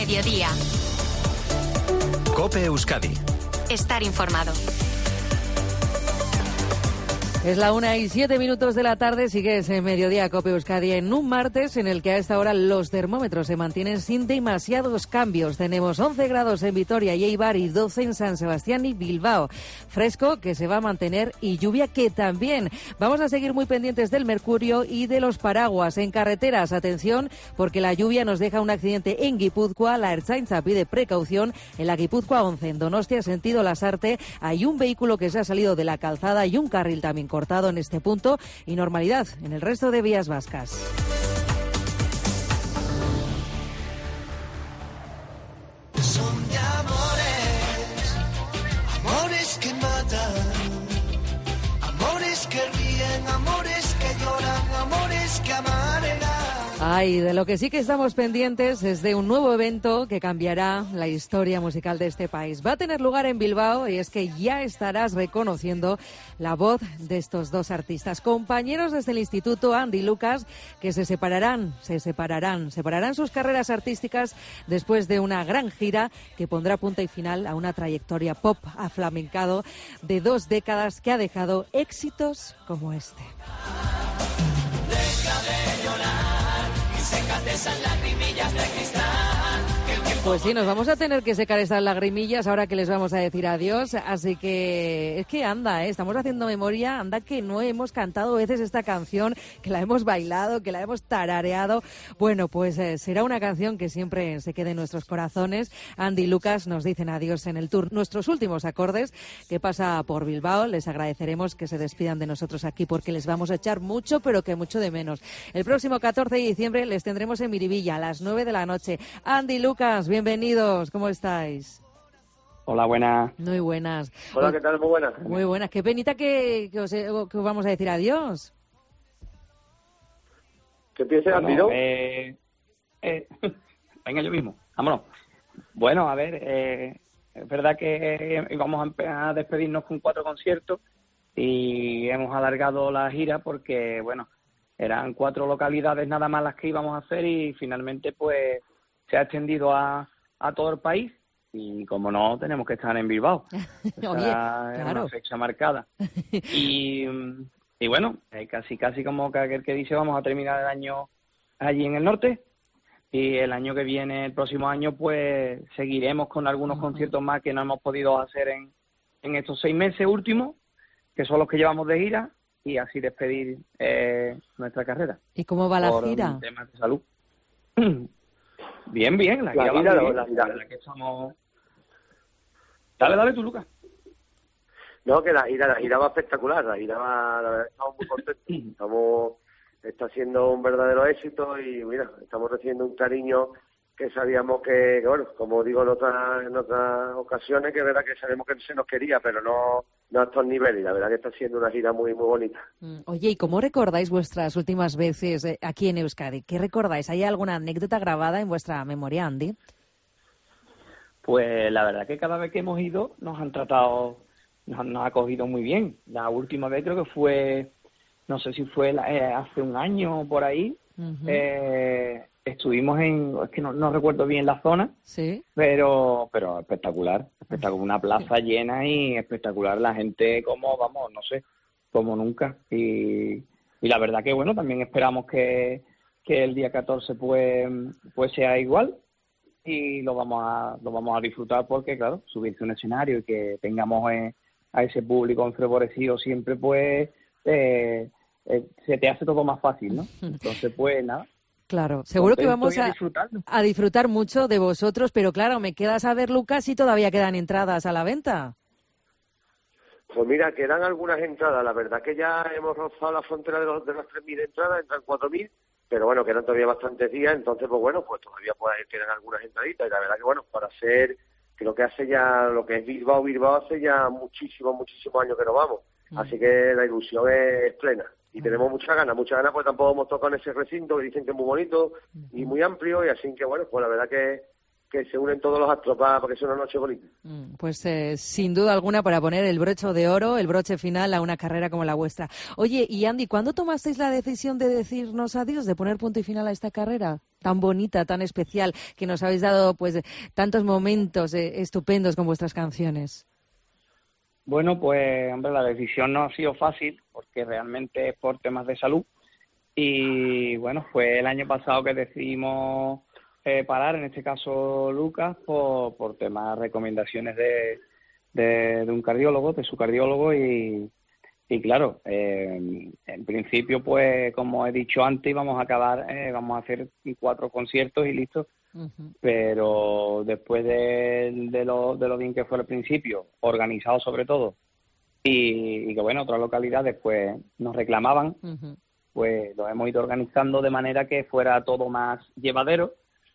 mediodía. COPE Euskadi. Estar informado. Es la 1:07 de la tarde, sigues en Mediodía COPE Euskadi en un martes en el que a esta hora los termómetros se mantienen sin demasiados cambios. Tenemos 11 grados en Vitoria y Eibar y 12 en San Sebastián y Bilbao. Fresco que se va a mantener y lluvia que también. Vamos a seguir muy pendientes del mercurio y de los paraguas. En carreteras, atención, porque la lluvia nos deja un accidente en Guipúzcoa. La Ertzaintza pide precaución en la Guipúzcoa 11. En Donostia, sentido Lasarte, hay un vehículo que se ha salido de la calzada y un carril también cortado en este punto y normalidad en el resto de vías vascas. Son de amores que matan, amores que ríen, amores que lloran, amores que amargan. Ay, de lo que sí que estamos pendientes es de un nuevo evento que cambiará la historia musical de este país. Va a tener lugar en Bilbao y es que ya estarás reconociendo la voz de estos dos artistas, compañeros desde el Instituto, Andy y Lucas, que separarán sus carreras artísticas después de una gran gira que pondrá punto y final a una trayectoria pop aflamencado de 2 décadas que ha dejado éxitos como este. Deja de llorar y sécate esas lagrimillas de cristal. Pues sí, nos vamos a tener que secar estas lagrimillas ahora que les vamos a decir adiós, así que es que anda, estamos haciendo memoria, anda que no hemos cantado veces esta canción, que la hemos bailado, que la hemos tarareado. Bueno, pues será una canción que siempre se quede en nuestros corazones. Andy y Lucas nos dicen adiós en el tour Nuestros Últimos Acordes, que pasa por Bilbao. Les agradeceremos que se despidan de nosotros aquí porque les vamos a echar mucho, pero que mucho de menos. El próximo 14 de diciembre les tendremos en Miribilla a las 9 de la noche. Andy y Lucas, bienvenidos, ¿cómo estáis? Hola, buenas. Muy buenas. Hola, ¿qué tal? Muy buenas. Muy buenas. Qué penita que os vamos a decir adiós. ¿Qué piensas, Andy, no? Venga, yo mismo, vámonos. Bueno, a ver, es verdad que íbamos a despedirnos con 4 conciertos y hemos alargado la gira porque, bueno, eran 4 localidades nada más las que íbamos a hacer y finalmente, pues, se ha extendido a todo el país y, como no, tenemos que estar en Bilbao. Oye, claro. Es una fecha marcada. Y bueno, casi como que aquel que dice vamos a terminar el año allí en el norte y el año que viene, el próximo año, pues seguiremos con algunos conciertos más que no hemos podido hacer en estos 6 meses últimos, que son los que llevamos de gira, y así despedir nuestra carrera. ¿Y cómo va la gira? Por temas de salud. Bien, la gira va bien. La verdad que estamos... Dale tú, Lucas. No, que la gira va espectacular, la verdad, estamos muy contentos. Está siendo un verdadero éxito y mira, estamos recibiendo un cariño que sabíamos que bueno, como digo en otras ocasiones, que es verdad que sabemos que se nos quería, pero no a estos niveles, y la verdad que está siendo una gira muy, muy bonita. Oye, ¿y cómo recordáis vuestras últimas veces aquí en Euskadi? ¿Qué recordáis? ¿Hay alguna anécdota grabada en vuestra memoria, Andy? Pues la verdad que cada vez que hemos ido nos han tratado, nos ha acogido muy bien. La última vez creo que fue, no sé si fue hace un año o por ahí, estuvimos es que no recuerdo bien la zona, sí, pero espectacular, una plaza llena y espectacular, la gente como nunca, y la verdad que bueno, también esperamos que el día 14 pues sea igual y lo vamos a disfrutar porque claro, subirse a un escenario y que tengamos a ese público enfervorecido siempre, pues se te hace todo más fácil, ¿no? Entonces pues nada. Claro, seguro que vamos a disfrutar mucho de vosotros, pero claro, me queda saber, Lucas, si todavía quedan entradas a la venta. Pues mira, quedan algunas entradas, la verdad que ya hemos rozado la frontera de las 3.000 entradas, entran 4.000, pero bueno, quedan todavía bastantes días, entonces pues bueno, pues todavía quedan algunas entraditas, y la verdad que bueno, para ser, creo que lo que es Bilbao hace ya muchísimos años que no vamos, así que la ilusión es plena. Y tenemos muchas ganas, pues tampoco hemos tocado en ese recinto que dicen que es muy bonito y muy amplio, y así que bueno, pues la verdad que se unen todos los astros para que sea una noche bonita. Pues sin duda alguna para poner el broche de oro, el broche final a una carrera como la vuestra. Oye, y Andy, ¿cuándo tomasteis la decisión de decirnos adiós, de poner punto y final a esta carrera? tan bonita, tan especial, que nos habéis dado pues tantos momentos estupendos con vuestras canciones? Bueno, pues, hombre, la decisión no ha sido fácil porque realmente es por temas de salud. Y bueno, fue el año pasado que decidimos parar, en este caso Lucas, por temas de recomendaciones de un cardiólogo, de su cardiólogo. Y claro, en principio, pues como he dicho antes, vamos a hacer 4 conciertos y listo. Uh-huh. Pero después de lo bien que fue al principio, organizado sobre todo, y que bueno, otras localidades pues nos reclamaban, uh-huh, pues lo hemos ido organizando de manera que fuera todo más llevadero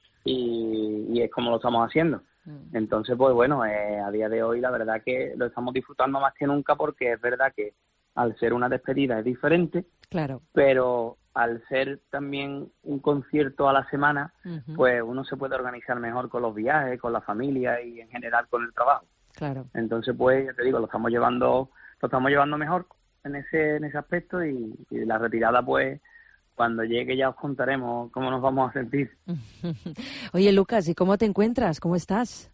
y es como lo estamos haciendo. Uh-huh. Entonces, pues bueno, a día de hoy la verdad que lo estamos disfrutando más que nunca, porque es verdad que al ser una despedida es diferente, claro, pero al ser también un concierto a la semana, uh-huh, pues uno se puede organizar mejor con los viajes, con la familia y en general con el trabajo. Claro. Entonces, pues ya te digo, lo estamos llevando mejor en ese aspecto, y la retirada, pues cuando llegue ya os contaremos cómo nos vamos a sentir. Oye, Lucas, ¿y cómo te encuentras? ¿Cómo estás?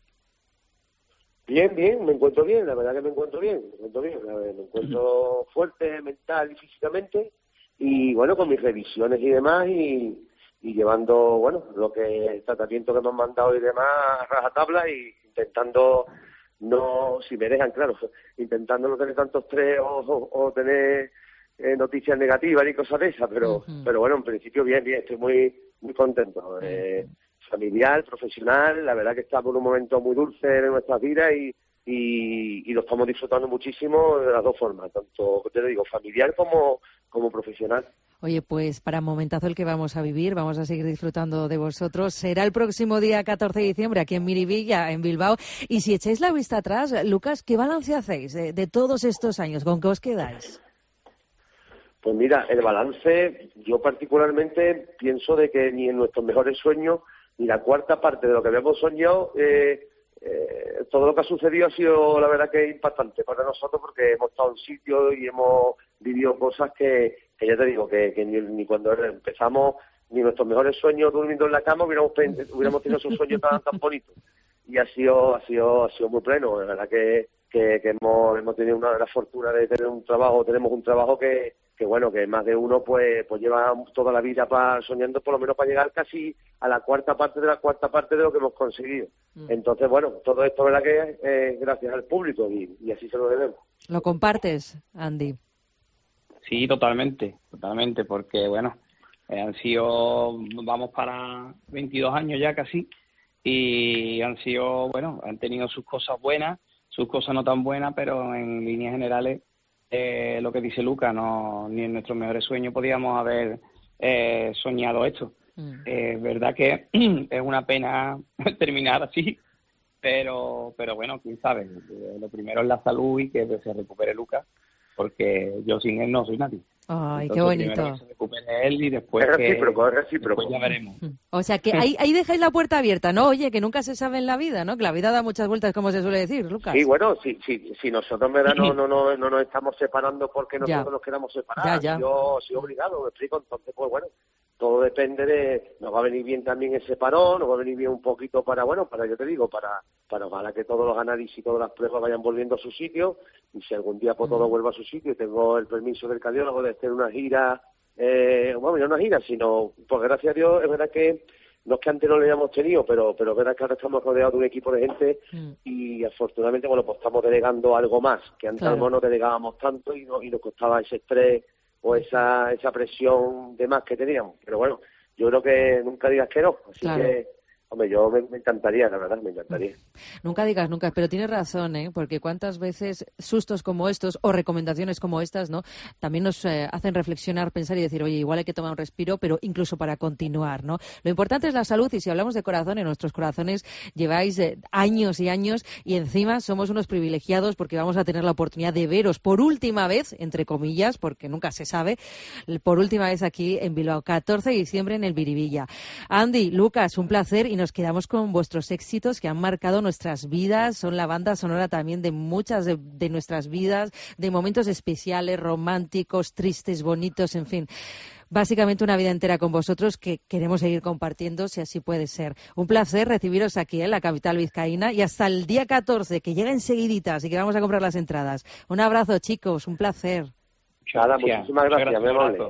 Bien, me encuentro bien, la verdad que me encuentro bien, me encuentro fuerte mental y físicamente, y bueno, con mis revisiones y demás, y llevando, bueno, lo que el tratamiento que me han mandado y demás a rajatabla, y intentando no, si me dejan, claro, intentando no tener tanto estrés o tener noticias negativas ni cosas de esas, pero bueno, en principio bien, estoy muy contento. Familiar, profesional, la verdad que estamos en un momento muy dulce de nuestras vidas y lo estamos disfrutando muchísimo de las dos formas, tanto, te lo digo, familiar como profesional. Oye, pues para momentazo el que vamos a vivir, vamos a seguir disfrutando de vosotros. Será el próximo día 14 de diciembre aquí en Miribilla, en Bilbao. Y si echáis la vista atrás, Lucas, ¿qué balance hacéis de todos estos años? ¿Con qué os quedáis? Pues mira, el balance, yo particularmente pienso de que ni en nuestros mejores sueños, ni la cuarta parte de lo que habíamos soñado, todo lo que ha sucedido ha sido, la verdad, que impactante para nosotros, porque hemos estado en sitios y hemos vivido cosas que ya te digo, que ni cuando empezamos, ni nuestros mejores sueños durmiendo en la cama hubiéramos tenido esos sueños tan bonitos. Y ha sido muy pleno. La verdad que hemos tenido la fortuna de tener un trabajo, tenemos un trabajo que bueno, que más de uno pues lleva toda la vida soñando, por lo menos para llegar casi a la cuarta parte de lo que hemos conseguido. Entonces, bueno, todo esto, verdad, que es gracias al público y así se lo debemos. ¿Lo compartes, Andy? Sí, totalmente, porque bueno, vamos para 22 años ya casi, y han tenido sus cosas buenas, sus cosas no tan buenas, pero en líneas generales, lo que dice Luca, ni en nuestros mejores sueños podíamos haber soñado esto. Es verdad que es una pena terminar así, pero bueno, quién sabe. Lo primero es la salud y que se recupere Luca, porque yo sin él no soy nadie. Ay, entonces, qué bonito. Primero que se recupere él y después es recíproco. Después ya veremos. O sea, que ahí dejáis la puerta abierta, ¿no? Oye, que nunca se sabe en la vida, ¿no? Que la vida da muchas vueltas, como se suele decir, Lucas. Sí, bueno, si nosotros en verdad no nos estamos separando porque nosotros nos queramos separar. Ya. Yo soy obligado, me explico. Entonces, pues bueno, todo depende de... Nos va a venir bien también ese parón, nos va a venir bien un poquito para yo te digo, para ojalá que todos los análisis y todas las pruebas vayan volviendo a su sitio, y si algún día pues todo vuelva a su sitio y tengo el permiso del cardiólogo de hacer una gira, no una gira, sino, pues gracias a Dios, es verdad que no es que antes no lo hayamos tenido, pero es verdad que ahora estamos rodeados de un equipo de gente y afortunadamente, bueno, pues estamos delegando algo más, que antes no delegábamos tanto y nos costaba ese estrés o esa presión de más que teníamos. Pero bueno, yo creo que nunca digas que no, así que... Hombre, yo me encantaría, la verdad, me encantaría. Nunca digas nunca, pero tienes razón, ¿eh? Porque cuántas veces sustos como estos o recomendaciones como estas, ¿no? También nos hacen reflexionar, pensar y decir, oye, igual hay que tomar un respiro, pero incluso para continuar, ¿no? Lo importante es la salud, y si hablamos de corazón, en nuestros corazones lleváis años y años, y encima somos unos privilegiados porque vamos a tener la oportunidad de veros por última vez, entre comillas, porque nunca se sabe, por última vez aquí en Bilbao, 14 de diciembre en el Miribilla. Andy, Lucas, un placer, y nos quedamos con vuestros éxitos que han marcado nuestras vidas, son la banda sonora también de muchas de nuestras vidas, de momentos especiales, románticos, tristes, bonitos, en fin. básicamente una vida entera con vosotros que queremos seguir compartiendo, si así puede ser. Un placer recibiros aquí en la capital vizcaína y hasta el día 14, que llega enseguidita, así que vamos a comprar las entradas. Un abrazo, chicos, un placer. Nada, muchísimas gracias, muy amable.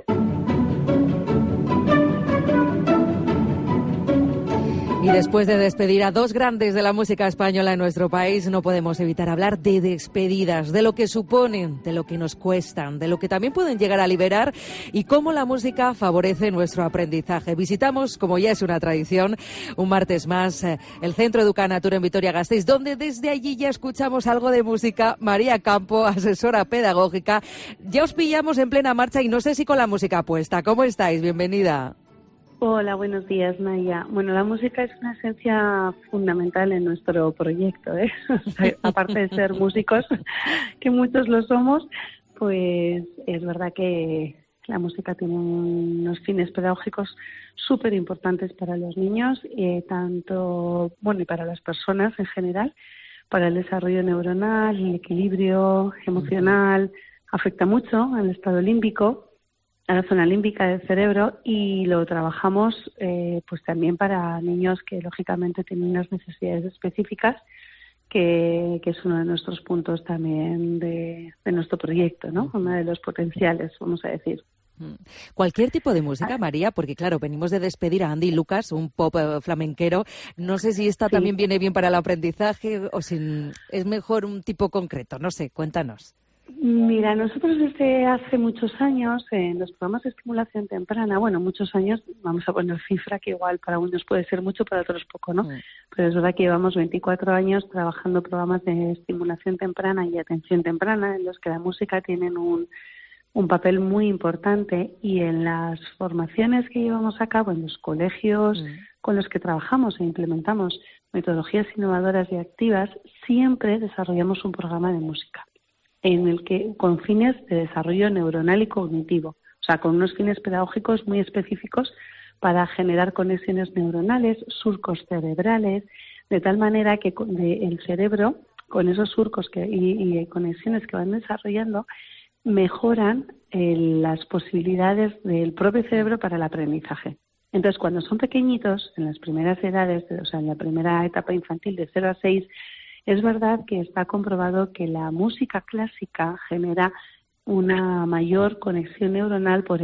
Y después de despedir a dos grandes de la música española en nuestro país, no podemos evitar hablar de despedidas, de lo que suponen, de lo que nos cuestan, de lo que también pueden llegar a liberar y cómo la música favorece nuestro aprendizaje. Visitamos, como ya es una tradición, un martes más, el Centro Educanatur en Vitoria-Gasteiz, donde desde allí ya escuchamos algo de música. María Campo, asesora pedagógica. Ya os pillamos en plena marcha y no sé si con la música puesta. ¿Cómo estáis? Bienvenida. Hola, buenos días, Naya. Bueno, la música es una esencia fundamental en nuestro proyecto, ¿eh? O sea, aparte de ser músicos, que muchos lo somos, pues es verdad que la música tiene unos fines pedagógicos súper importantes para los niños, tanto, bueno, y para las personas en general, para el desarrollo neuronal, el equilibrio emocional, afecta mucho al estado límbico, a la zona límbica del cerebro, y lo trabajamos pues también para niños que lógicamente tienen unas necesidades específicas, que es uno de nuestros puntos también de nuestro proyecto, ¿no? Uno de los potenciales, vamos a decir. Cualquier tipo de música, María, porque claro, venimos de despedir a Andy Lucas, un pop flamenquero. No sé si esta también viene bien para el aprendizaje o si es mejor un tipo concreto. No sé, cuéntanos. Mira, nosotros desde hace muchos años en los programas de estimulación temprana, bueno, muchos años, vamos a poner cifra que igual para unos puede ser mucho, para otros poco, ¿no? Pero es verdad que llevamos 24 años trabajando programas de estimulación temprana y atención temprana en los que la música tiene un papel muy importante, y en las formaciones que llevamos a cabo en los colegios con los que trabajamos e implementamos metodologías innovadoras y activas, siempre desarrollamos un programa de música en el que con fines de desarrollo neuronal y cognitivo, o sea, con unos fines pedagógicos muy específicos para generar conexiones neuronales, surcos cerebrales, de tal manera que el cerebro, con esos surcos y conexiones que van desarrollando, mejoran las posibilidades del propio cerebro para el aprendizaje. Entonces, cuando son pequeñitos, en las primeras edades, o sea, en la primera etapa infantil de 0 a 6, es verdad que está comprobado que la música clásica genera una mayor conexión neuronal por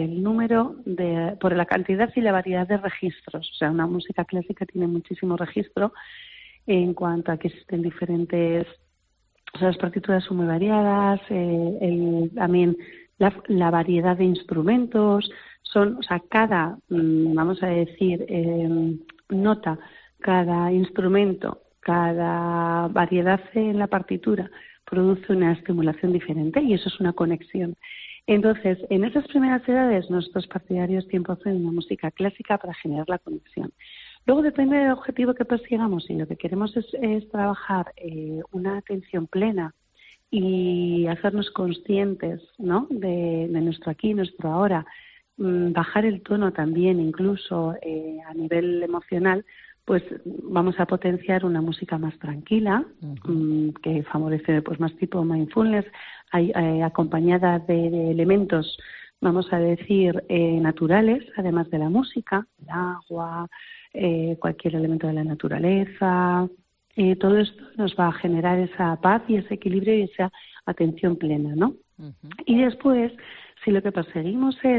por la cantidad y la variedad de registros. O sea, una música clásica tiene muchísimo registro en cuanto a que existen diferentes, o sea, las partituras son muy variadas, también la variedad de instrumentos o sea, cada, vamos a decir, nota, cada instrumento, cada variedad en la partitura produce una estimulación diferente, y eso es una conexión. Entonces, en esas primeras edades, nosotros partidarios 100% de una música clásica para generar la conexión. Luego depende del objetivo que persigamos, y lo que queremos es trabajar una atención plena y hacernos conscientes, ¿no?, de nuestro aquí, nuestro ahora, bajar el tono también, incluso a nivel emocional. Pues vamos a potenciar una música más tranquila, que favorece pues más tipo mindfulness, acompañada de elementos, vamos a decir, naturales, además de la música, el agua, cualquier elemento de la naturaleza. Todo esto nos va a generar esa paz y ese equilibrio y esa atención plena, ¿no? Y después, si lo que perseguimos es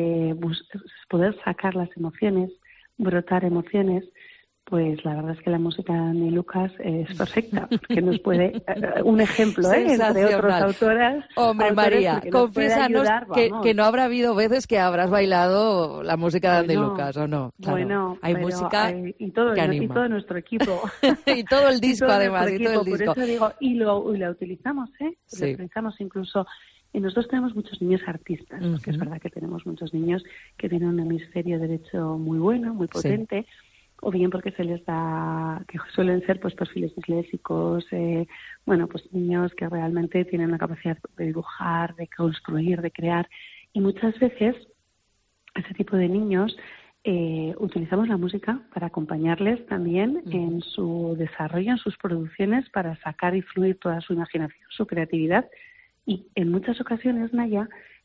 poder sacar las emociones, brotar emociones, pues la verdad es que la música de Andy Lucas es perfecta, porque nos puede, un ejemplo, entre otras autoras. Hombre, María, confiésanos que no habrá habido veces que habrás bailado la música de Andy Lucas, ¿o no? Claro, bueno, hay música y todo, que anima. Y todo nuestro equipo. Y todo el disco, además, y todo el disco. Por eso digo, y la utilizamos, Sí. La utilizamos incluso. Y nosotros tenemos muchos niños artistas, porque es verdad que tenemos muchos niños que tienen un hemisferio derecho muy bueno, muy potente, o bien porque se les da, que suelen ser pues perfiles disléxicos, pues niños que realmente tienen la capacidad de dibujar, de construir, de crear, y muchas veces ese tipo de niños utilizamos la música para acompañarles también en su desarrollo, en sus producciones, para sacar y fluir toda su imaginación, su creatividad, y en muchas ocasiones, Naya,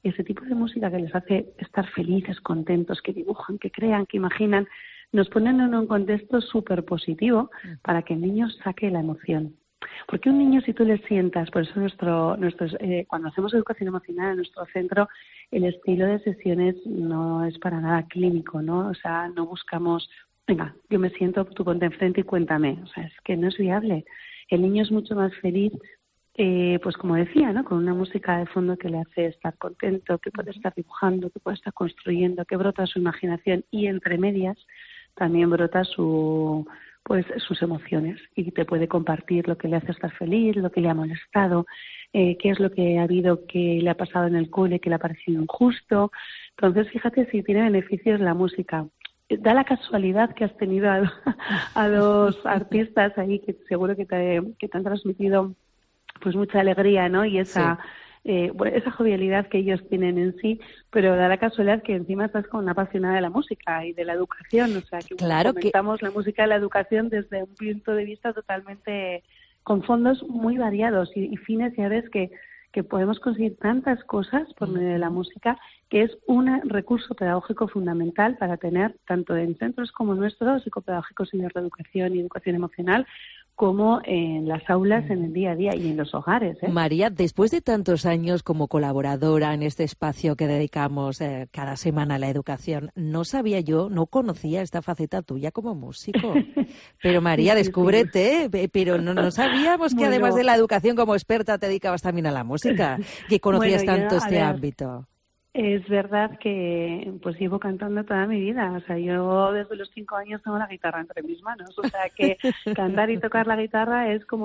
ese tipo de música que les hace estar felices, contentos, que dibujan, que crean, que imaginan, nos ponen en un contexto súper positivo para que el niño saque la emoción. Porque un niño, si tú le sientas, por eso cuando hacemos educación emocional en nuestro centro, el estilo de sesiones no es para nada clínico, ¿no? O sea, no buscamos, venga, yo me siento, tú ponte enfrente y cuéntame. O sea, es que no es viable. El niño es mucho más feliz, pues como decía, ¿no? Con una música de fondo que le hace estar contento, que puede estar dibujando, que puede estar construyendo, que brota su imaginación y entre medias también brota sus emociones y te puede compartir lo que le hace estar feliz, lo que le ha molestado, qué es lo que ha habido, que le ha pasado en el cole, que le ha parecido injusto. Entonces, fíjate si tiene beneficios la música. Da la casualidad que has tenido a dos artistas ahí que seguro que te han transmitido pues mucha alegría, ¿no? Y esa jovialidad que ellos tienen en sí, pero da la casualidad que encima estás con una apasionada de la música y de la educación, o sea, que claro, comentamos la música y la educación desde un punto de vista totalmente con fondos muy variados y fines, ya ves que podemos conseguir tantas cosas por medio de la música, que es un recurso pedagógico fundamental para tener, tanto en centros como nuestros, psicopedagógicos y de reeducación y educación emocional, como en las aulas, en el día a día y en los hogares. María, después de tantos años como colaboradora en este espacio que dedicamos cada semana a la educación, no conocía esta faceta tuya como músico. Pero María, descúbrete, pero no sabíamos que además de la educación como experta te dedicabas también a la música, que conocías tanto este ámbito. Es verdad que pues llevo cantando toda mi vida, o sea, yo desde los 5 años tengo la guitarra entre mis manos, o sea que cantar y tocar la guitarra es como,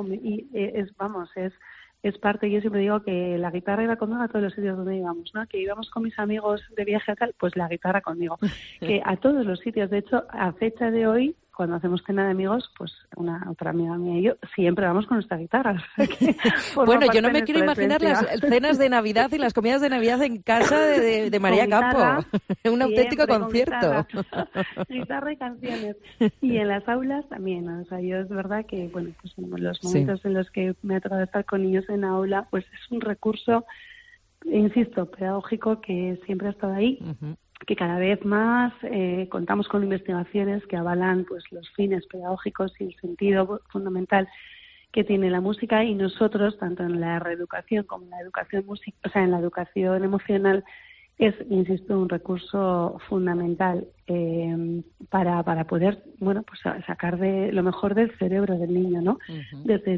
es parte, yo siempre digo que la guitarra iba conmigo a todos los sitios donde íbamos, ¿no? Que íbamos con mis amigos de viaje a tal, pues la guitarra conmigo, que a todos los sitios, de hecho, a fecha de hoy, cuando hacemos cena de amigos, pues otra amiga mía y yo siempre vamos con nuestra guitarra. O sea que bueno, yo no me quiero imaginar las cenas de Navidad y las comidas de Navidad en casa de María Campo. Un auténtico concierto. Guitarra y canciones. Y en las aulas también. O sea, yo es verdad que, bueno, pues en los momentos en los que me ha tocado estar con niños en aula, pues es un recurso, insisto, pedagógico que siempre ha estado ahí. Que cada vez más contamos con investigaciones que avalan pues los fines pedagógicos y el sentido fundamental que tiene la música, y nosotros, tanto en la reeducación como en la educación en la educación emocional, es, insisto, un recurso fundamental para poder, bueno, pues sacar de lo mejor del cerebro del niño, ¿no? Desde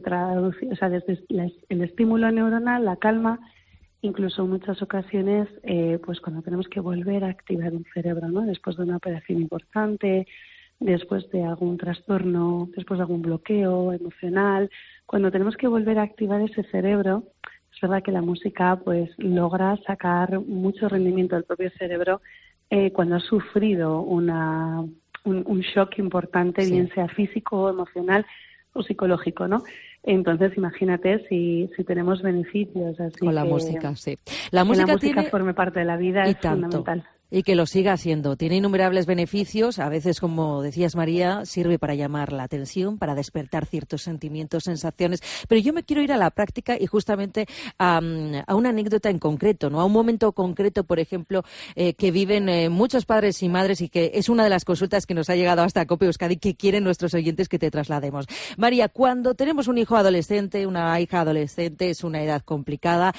el estímulo neuronal, la calma. Incluso en muchas ocasiones, pues cuando tenemos que volver a activar un cerebro, ¿no? Después de una operación importante, después de algún trastorno, después de algún bloqueo emocional, cuando tenemos que volver a activar ese cerebro, es verdad que la música pues logra sacar mucho rendimiento del propio cerebro cuando ha sufrido un shock importante, bien sea físico, emocional o psicológico, ¿no? Entonces, imagínate si tenemos beneficios. Así con la música, sí. La música forme parte de la vida, es fundamental. Y que lo siga haciendo. Tiene innumerables beneficios. A veces, como decías, María, sirve para llamar la atención, para despertar ciertos sentimientos, sensaciones. Pero yo me quiero ir a la práctica y justamente a una anécdota en concreto, ¿no? A un momento concreto, por ejemplo, que viven muchos padres y madres, y que es una de las consultas que nos ha llegado hasta COPE Euskadi, que quieren nuestros oyentes que te traslademos. María, cuando tenemos un hijo adolescente, una hija adolescente, es una edad complicada,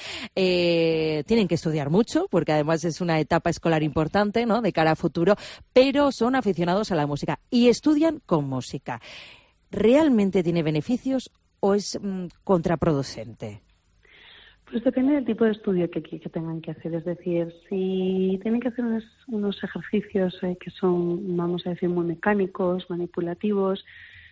tienen que estudiar mucho, porque además es una etapa escolar importante, ¿no? De cara a futuro, pero son aficionados a la música y estudian con música. ¿Realmente tiene beneficios o es contraproducente? Pues depende del tipo de estudio que tengan que hacer. Es decir, si tienen que hacer unos ejercicios que son, vamos a decir, muy mecánicos, manipulativos,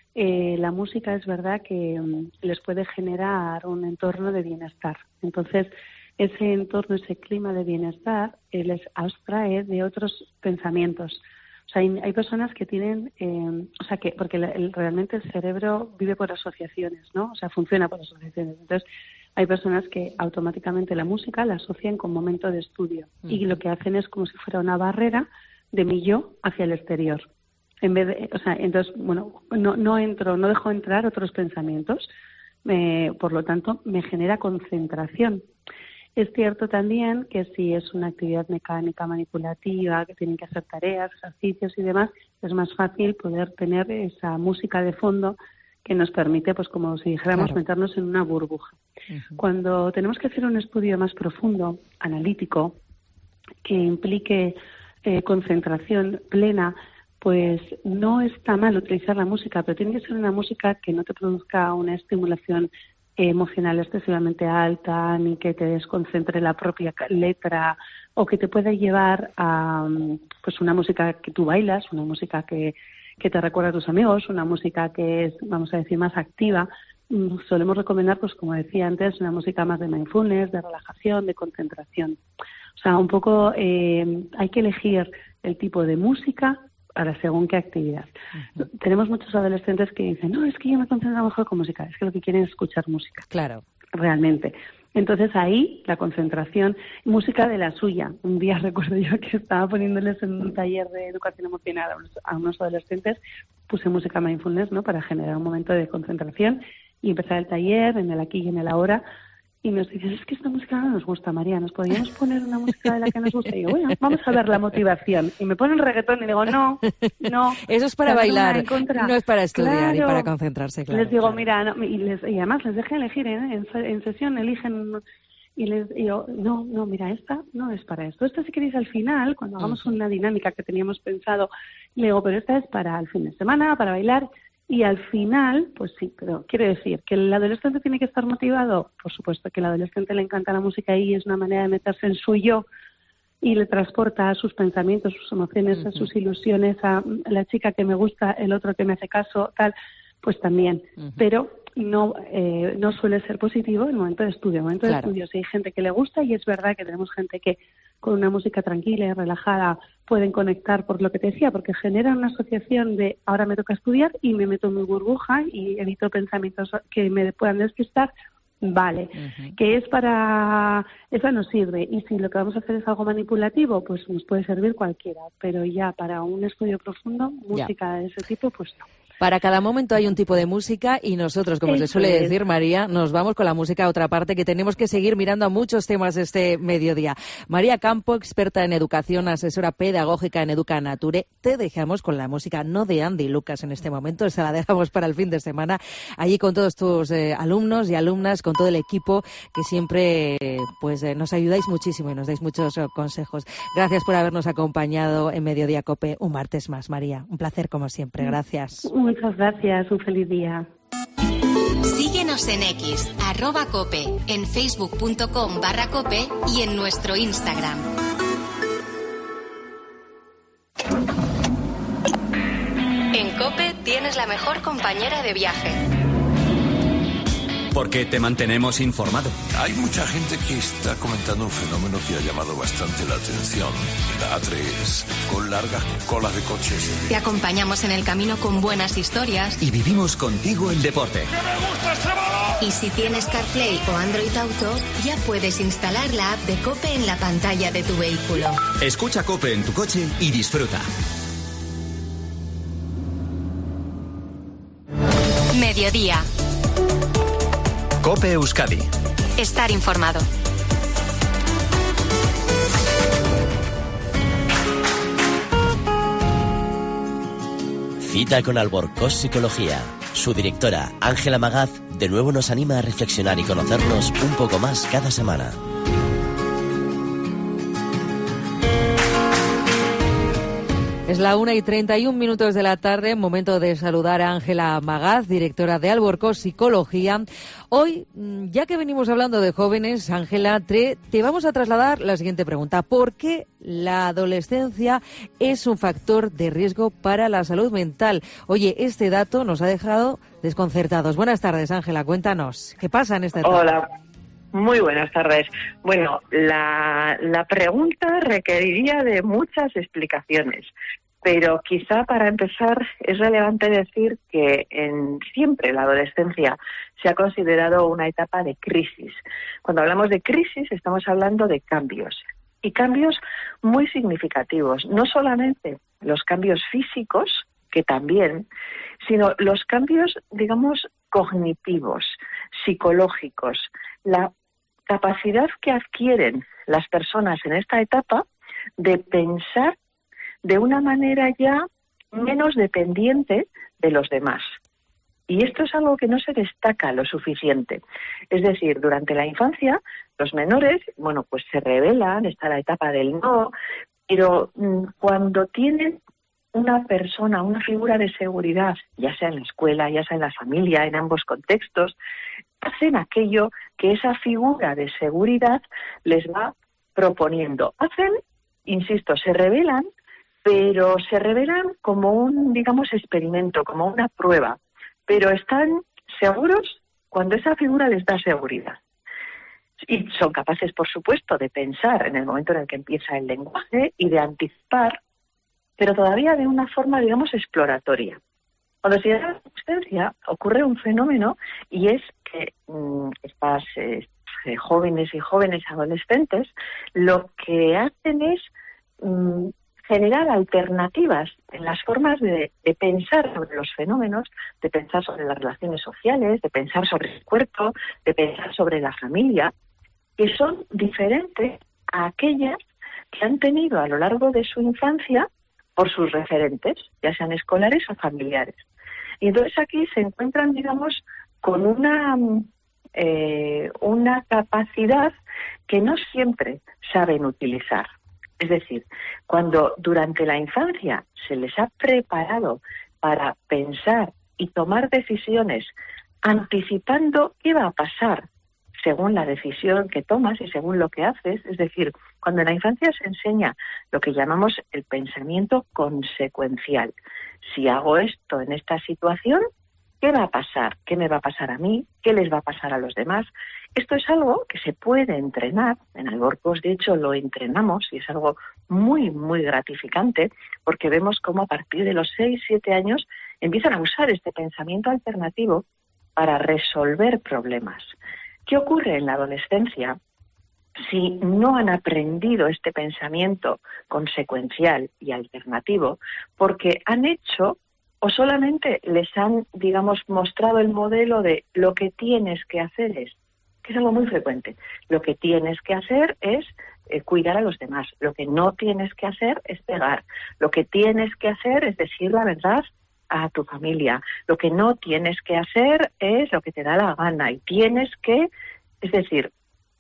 la música es verdad que les puede generar un entorno de bienestar. Entonces, ese entorno, ese clima de bienestar les abstrae de otros pensamientos. O sea, hay personas que tienen, porque realmente el cerebro vive por asociaciones, ¿no? O sea, funciona por asociaciones. Entonces, hay personas que automáticamente la música la asocian con momento de estudio y lo que hacen es como si fuera una barrera de mi yo hacia el exterior. En vez de, entonces, bueno, no dejo entrar otros pensamientos, por lo tanto, me genera concentración. Es cierto también que si es una actividad mecánica manipulativa, que tienen que hacer tareas, ejercicios y demás, es más fácil poder tener esa música de fondo que nos permite, pues como si dijéramos, meternos en una burbuja. Cuando tenemos que hacer un estudio más profundo, analítico, que implique concentración plena, pues no está mal utilizar la música, pero tiene que ser una música que no te produzca una estimulación emocional excesivamente alta, ni que te desconcentre la propia letra, o que te pueda llevar a pues una música que tú bailas, una música que te recuerda a tus amigos, una música que es, vamos a decir, más activa. Solemos recomendar, pues como decía antes, una música más de mindfulness, de relajación, de concentración. O sea, un poco hay que elegir el tipo de música para según qué actividad. Tenemos muchos adolescentes que dicen, no, es que yo me concentro mejor con música, es que lo que quieren es escuchar música. Claro. Realmente. Entonces ahí la concentración, música de la suya. Un día recuerdo yo que estaba poniéndoles en un taller de educación emocional a unos adolescentes, puse música mindfulness, ¿no?, para generar un momento de concentración y empezar el taller en el aquí y en el ahora. Y nos dicen, es que esta música no nos gusta, María, ¿nos podríamos poner una música de la que nos gusta? Y yo, bueno, vamos a ver la motivación. Y me ponen reggaetón y digo, no. Eso es para bailar, no es para estudiar y para concentrarse, claro. Les digo, mira, no, y además les dejé elegir, en sesión eligen, y les digo, no, mira, esta no es para esto. Esta si queréis al final, cuando hagamos una dinámica que teníamos pensado, le digo, pero esta es para el fin de semana, para bailar. Y al final, pues sí, pero quiere decir que el adolescente tiene que estar motivado. Por supuesto que al adolescente le encanta la música y es una manera de meterse en su yo y le transporta a sus pensamientos, sus emociones, a sus ilusiones, a la chica que me gusta, el otro que me hace caso, tal, pues también. Pero no suele ser positivo en el momento de estudio. En el momento de estudio, si hay gente que le gusta, y es verdad que tenemos gente que con una música tranquila y relajada pueden conectar, por lo que te decía, porque genera una asociación de ahora me toca estudiar y me meto en mi burbuja y evito pensamientos que me puedan despistar. Vale, que es para... Esa nos sirve, y si lo que vamos a hacer es algo manipulativo, pues nos puede servir cualquiera, pero ya para un estudio profundo, música de ese tipo, pues no. Para cada momento hay un tipo de música y nosotros, como se suele decir, María, nos vamos con la música a otra parte, que tenemos que seguir mirando a muchos temas este mediodía. María Campo, experta en educación, asesora pedagógica en Educa Nature. Te dejamos con la música no de Andy Lucas en este momento, se la dejamos para el fin de semana, allí con todos tus alumnos y alumnas, con todo el equipo que siempre nos ayudáis muchísimo y nos dais muchos consejos. Gracias por habernos acompañado en Mediodía COPE un martes más, María. Un placer como siempre. Gracias. Muchas gracias, un feliz día. Síguenos en X, @cope, en facebook.com/cope y en nuestro Instagram. En COPE tienes la mejor compañera de viaje. Porque te mantenemos informado. Hay mucha gente que está comentando un fenómeno que ha llamado bastante la atención. La A3, con largas colas de coches. Te acompañamos en el camino con buenas historias. Y vivimos contigo el deporte. ¡Que me gusta ese balón! Y si tienes CarPlay o Android Auto, ya puedes instalar la app de COPE en la pantalla de tu vehículo. Escucha COPE en tu coche y disfruta. Mediodía. COPE Euskadi. Estar informado. Cita con Alborcós Psicología. Su directora, Ángela Magaz, de nuevo nos anima a reflexionar y conocernos un poco más cada semana. Es la 1:31 de la tarde, momento de saludar a Ángela Magaz, directora de Alborcós Psicología. Hoy, ya que venimos hablando de jóvenes, Ángela, te vamos a trasladar la siguiente pregunta. ¿Por qué la adolescencia es un factor de riesgo para la salud mental? Oye, este dato nos ha dejado desconcertados. Buenas tardes, Ángela, cuéntanos. ¿Qué pasa en esta etapa? Hola. Muy buenas tardes. Bueno, la pregunta requeriría de muchas explicaciones, pero quizá para empezar es relevante decir que siempre la adolescencia se ha considerado una etapa de crisis. Cuando hablamos de crisis estamos hablando de cambios, y cambios muy significativos, no solamente los cambios físicos, que también, sino los cambios, digamos, cognitivos, psicológicos, la capacidad que adquieren las personas en esta etapa de pensar de una manera ya menos dependiente de los demás. Y esto es algo que no se destaca lo suficiente. Es decir, durante la infancia, los menores, bueno, pues se rebelan, está la etapa del no, pero cuando tienen una persona, una figura de seguridad, ya sea en la escuela, ya sea en la familia, en ambos contextos, hacen aquello que esa figura de seguridad les va proponiendo. Hacen, insisto, se rebelan, pero se revelan como un, digamos, experimento, como una prueba, pero están seguros cuando esa figura les da seguridad. Y son capaces, por supuesto, de pensar en el momento en el que empieza el lenguaje y de anticipar, pero todavía de una forma, digamos, exploratoria. Cuando se llega a la adolescencia ocurre un fenómeno y es que estas jóvenes y jóvenes adolescentes lo que hacen es generar alternativas en las formas de pensar sobre los fenómenos, de pensar sobre las relaciones sociales, de pensar sobre el cuerpo, de pensar sobre la familia, que son diferentes a aquellas que han tenido a lo largo de su infancia por sus referentes, ya sean escolares o familiares. Y entonces aquí se encuentran, digamos, con una capacidad que no siempre saben utilizar. Es decir, cuando durante la infancia se les ha preparado para pensar y tomar decisiones anticipando qué va a pasar según la decisión que tomas y según lo que haces, es decir, cuando en la infancia se enseña lo que llamamos el pensamiento consecuencial. Si hago esto en esta situación, ¿qué va a pasar? ¿Qué me va a pasar a mí? ¿Qué les va a pasar a los demás? Esto es algo que se puede entrenar. En Alborcos, de hecho, lo entrenamos y es algo muy, muy gratificante porque vemos cómo a partir de los 6, 7 años empiezan a usar este pensamiento alternativo para resolver problemas. ¿Qué ocurre en la adolescencia si no han aprendido este pensamiento consecuencial y alternativo? Porque han hecho o solamente les han, digamos, mostrado el modelo de lo que tienes que hacer es, que es algo muy frecuente, lo que tienes que hacer es cuidar a los demás, lo que no tienes que hacer es pegar, lo que tienes que hacer es decir la verdad a tu familia, lo que no tienes que hacer es lo que te da la gana y tienes que, es decir,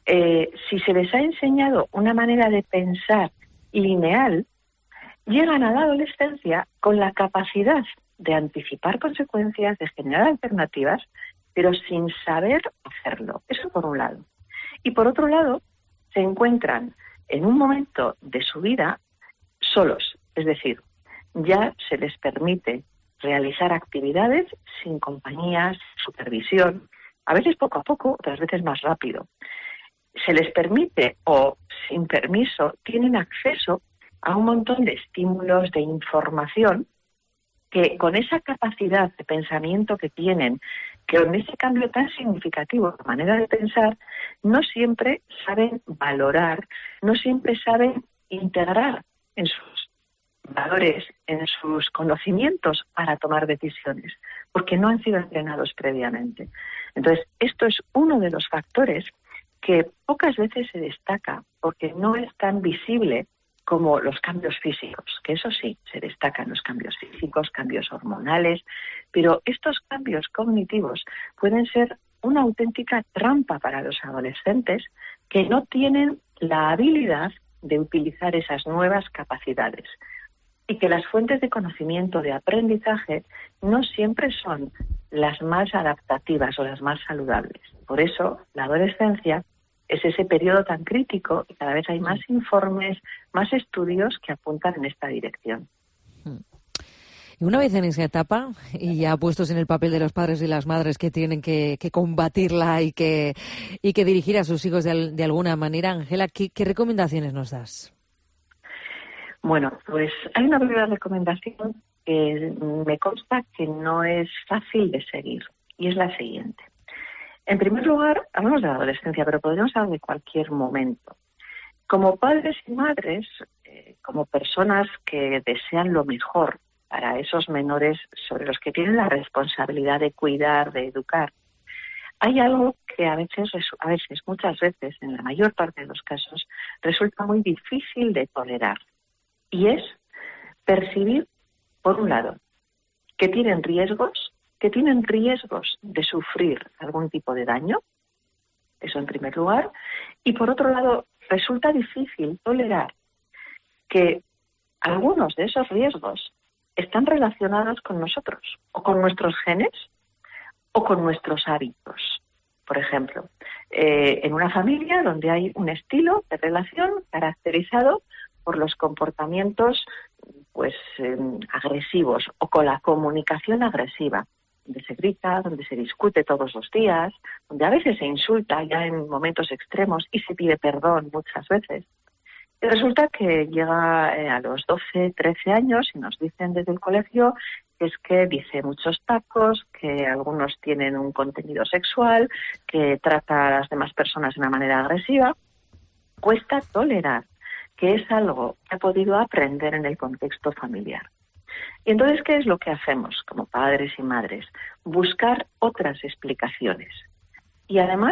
si se les ha enseñado una manera de pensar lineal, llegan a la adolescencia con la capacidad de anticipar consecuencias, de generar alternativas, pero sin saber hacerlo. Eso por un lado. Y por otro lado, se encuentran en un momento de su vida solos, es decir, ya se les permite realizar actividades sin compañía, sin supervisión, a veces poco a poco, otras veces más rápido. Se les permite o sin permiso tienen acceso a un montón de estímulos, de información, que con esa capacidad de pensamiento que tienen, que con ese cambio tan significativo de manera de pensar, no siempre saben valorar, no siempre saben integrar en sus valores, en sus conocimientos para tomar decisiones, porque no han sido entrenados previamente. Entonces, esto es uno de los factores que pocas veces se destaca, porque no es tan visible como los cambios físicos, que eso sí, se destacan los cambios físicos, cambios hormonales, pero estos cambios cognitivos pueden ser una auténtica trampa para los adolescentes que no tienen la habilidad de utilizar esas nuevas capacidades y que las fuentes de conocimiento, de aprendizaje, no siempre son las más adaptativas o las más saludables. Por eso, la adolescencia es ese periodo tan crítico y cada vez hay más informes, más estudios que apuntan en esta dirección. Y una vez en esa etapa, y ya puestos en el papel de los padres y las madres que tienen que combatirla y que dirigir a sus hijos de alguna manera, Ángela, ¿qué recomendaciones nos das? Bueno, pues hay una primera recomendación que me consta que no es fácil de seguir, y es la siguiente. En primer lugar, hablamos de la adolescencia, pero podríamos hablar de cualquier momento. Como padres y madres, como personas que desean lo mejor para esos menores sobre los que tienen la responsabilidad de cuidar, de educar, hay algo que muchas veces, en la mayor parte de los casos, resulta muy difícil de tolerar. Y es percibir, por un lado, que tienen riesgos de sufrir algún tipo de daño, eso en primer lugar, y por otro lado, resulta difícil tolerar que algunos de esos riesgos están relacionados con nosotros, o con nuestros genes, o con nuestros hábitos. Por ejemplo, en una familia donde hay un estilo de relación caracterizado por los comportamientos agresivos o con la comunicación agresiva, donde se grita, donde se discute todos los días, donde a veces se insulta ya en momentos extremos y se pide perdón muchas veces. Y resulta que llega a los 12, 13 años y nos dicen desde el colegio que es que dice muchos tacos, que algunos tienen un contenido sexual, que trata a las demás personas de una manera agresiva. Cuesta tolerar que es algo que ha podido aprender en el contexto familiar. Y entonces, ¿qué es lo que hacemos como padres y madres? Buscar otras explicaciones. Y además,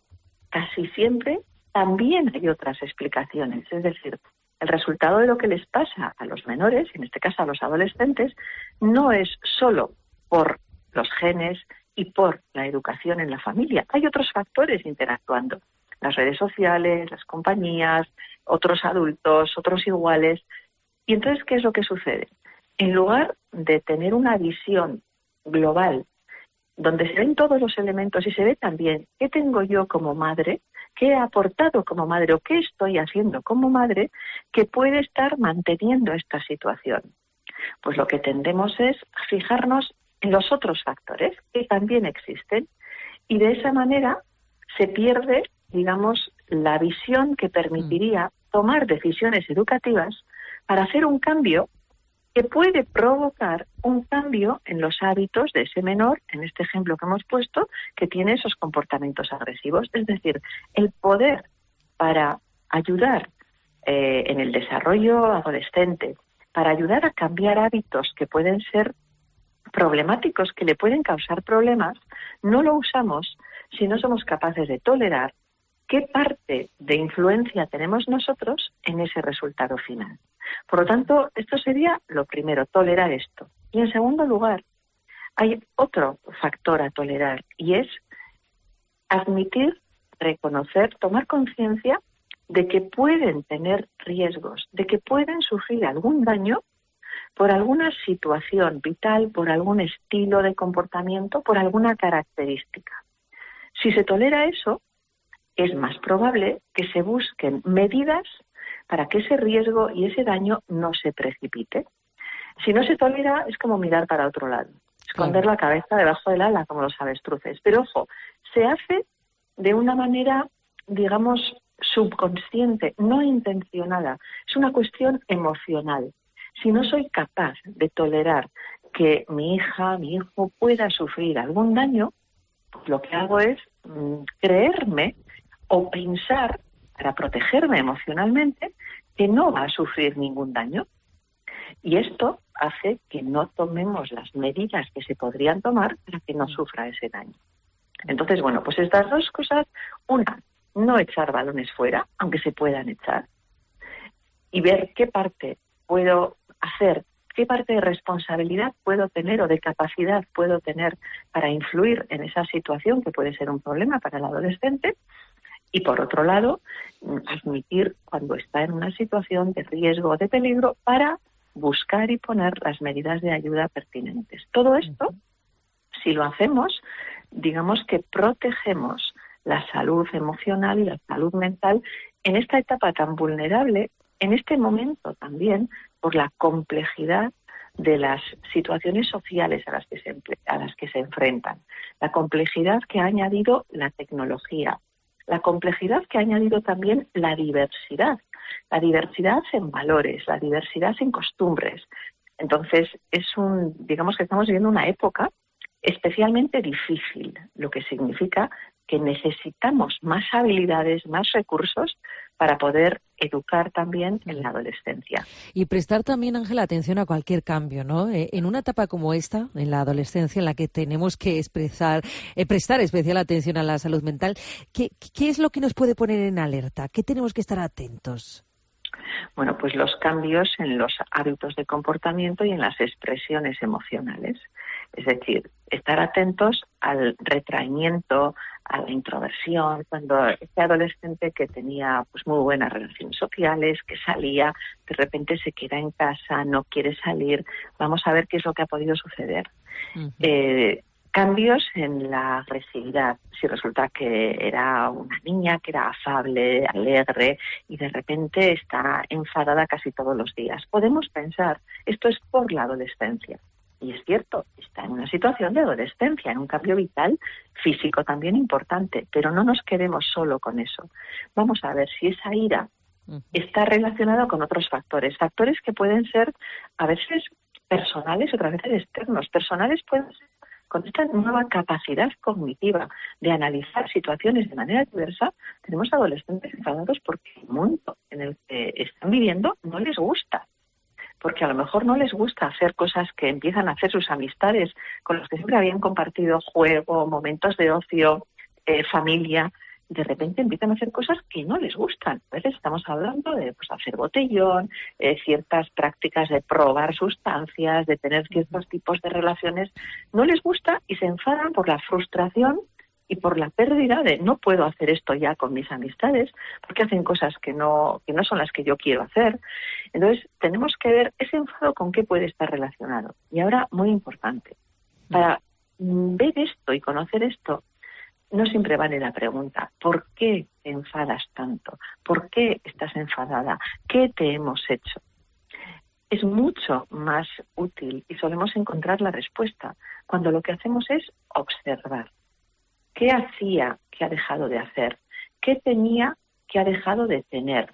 casi siempre también hay otras explicaciones. Es decir, el resultado de lo que les pasa a los menores, en este caso a los adolescentes, no es solo por los genes y por la educación en la familia. Hay otros factores interactuando. Las redes sociales, las compañías, otros adultos, otros iguales. Y entonces, ¿qué es lo que sucede? En lugar de tener una visión global, donde se ven todos los elementos y se ve también qué tengo yo como madre, qué he aportado como madre o qué estoy haciendo como madre, que puede estar manteniendo esta situación. Pues lo que tendemos es a fijarnos en los otros factores que también existen y de esa manera se pierde, digamos, la visión que permitiría tomar decisiones educativas para hacer un cambio que puede provocar un cambio en los hábitos de ese menor, en este ejemplo que hemos puesto, que tiene esos comportamientos agresivos. Es decir, el poder para ayudar en el desarrollo adolescente, para ayudar a cambiar hábitos que pueden ser problemáticos, que le pueden causar problemas, no lo usamos si no somos capaces de tolerar qué parte de influencia tenemos nosotros en ese resultado final. Por lo tanto, esto sería lo primero, tolerar esto. Y en segundo lugar, hay otro factor a tolerar y es admitir, reconocer, tomar conciencia de que pueden tener riesgos, de que pueden sufrir algún daño por alguna situación vital, por algún estilo de comportamiento, por alguna característica. Si se tolera eso, es más probable que se busquen medidas para que ese riesgo y ese daño no se precipite. Si no se tolera, es como mirar para otro lado, esconder la cabeza debajo del ala, como los avestruces. Pero ojo, se hace de una manera, digamos, subconsciente, no intencionada. Es una cuestión emocional. Si no soy capaz de tolerar que mi hija, mi hijo pueda sufrir algún daño, pues lo que hago es creerme o pensar, para protegerme emocionalmente, que no va a sufrir ningún daño. Y esto hace que no tomemos las medidas que se podrían tomar para que no sufra ese daño. Entonces, bueno, pues estas dos cosas, una, no echar balones fuera, aunque se puedan echar, y ver qué parte puedo hacer, qué parte de responsabilidad puedo tener o de capacidad puedo tener para influir en esa situación que puede ser un problema para el adolescente. Y por otro lado, admitir cuando está en una situación de riesgo o de peligro para buscar y poner las medidas de ayuda pertinentes. Todo esto, si lo hacemos, digamos que protegemos la salud emocional y la salud mental en esta etapa tan vulnerable, en este momento también, por la complejidad de las situaciones sociales a las que se enfrentan, la complejidad que ha añadido la tecnología, la complejidad que ha añadido también la diversidad en valores, la diversidad en costumbres. Entonces, digamos que estamos viviendo una época especialmente difícil, lo que significa que necesitamos más habilidades, más recursos para poder educar también en la adolescencia. Y prestar también, Ángela, atención a cualquier cambio, ¿no? En una etapa como esta, en la adolescencia, en la que tenemos que prestar especial atención a la salud mental, ¿qué es lo que nos puede poner en alerta? ¿Qué tenemos que estar atentos? Bueno, pues los cambios en los hábitos de comportamiento y en las expresiones emocionales. Es decir, estar atentos al retraimiento, a la introversión, cuando este adolescente que tenía pues muy buenas relaciones sociales, que salía, de repente se queda en casa, no quiere salir. Vamos a ver qué es lo que ha podido suceder. Cambios en la agresividad. Si resulta que era una niña que era afable, alegre y de repente está enfadada casi todos los días. Podemos pensar, esto es por la adolescencia. Y es cierto, está en una situación de adolescencia, en un cambio vital, físico también importante, pero no nos quedemos solo con eso. Vamos a ver si esa ira está relacionada con otros factores que pueden ser a veces personales, otras veces externos. Personales pueden ser con esta nueva capacidad cognitiva de analizar situaciones de manera diversa. Tenemos adolescentes enfadados porque el mundo en el que están viviendo no les gusta. Porque a lo mejor no les gusta hacer cosas que empiezan a hacer sus amistades, con los que siempre habían compartido juego, momentos de ocio, familia. De repente empiezan a hacer cosas que no les gustan. A veces estamos hablando de hacer botellón, ciertas prácticas de probar sustancias, de tener ciertos tipos de relaciones. No les gusta y se enfadan por la frustración y por la pérdida de no puedo hacer esto ya con mis amistades porque hacen cosas que no son las que yo quiero hacer. Entonces tenemos que ver ese enfado con qué puede estar relacionado. Y ahora, muy importante, para ver esto y conocer esto, no siempre vale la pregunta, ¿por qué te enfadas tanto? ¿Por qué estás enfadada? ¿Qué te hemos hecho? Es mucho más útil y solemos encontrar la respuesta cuando lo que hacemos es observar. ¿Qué hacía que ha dejado de hacer? ¿Qué tenía que ha dejado de tener?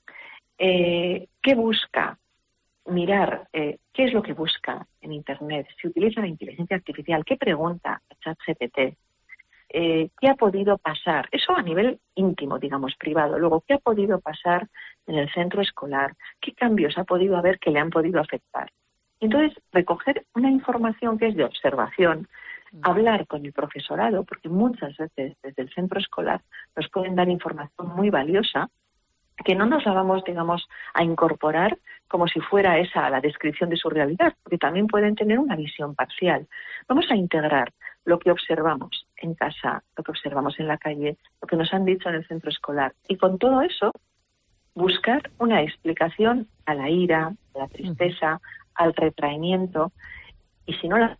¿Qué busca? Mirar qué es lo que busca en Internet. Si utiliza la inteligencia artificial, ¿qué pregunta a ChatGPT? ¿Qué ha podido pasar? Eso a nivel íntimo, digamos, privado. Luego, ¿qué ha podido pasar en el centro escolar? ¿Qué cambios ha podido haber que le han podido afectar? Entonces, recoger una información que es de observación, hablar con el profesorado, porque muchas veces desde el centro escolar nos pueden dar información muy valiosa, que no nos la vamos, digamos, a incorporar como si fuera esa la descripción de su realidad, porque también pueden tener una visión parcial. Vamos a integrar lo que observamos en casa, lo que observamos en la calle, lo que nos han dicho en el centro escolar. Y con todo eso, buscar una explicación a la ira, a la tristeza, al retraimiento, y si no la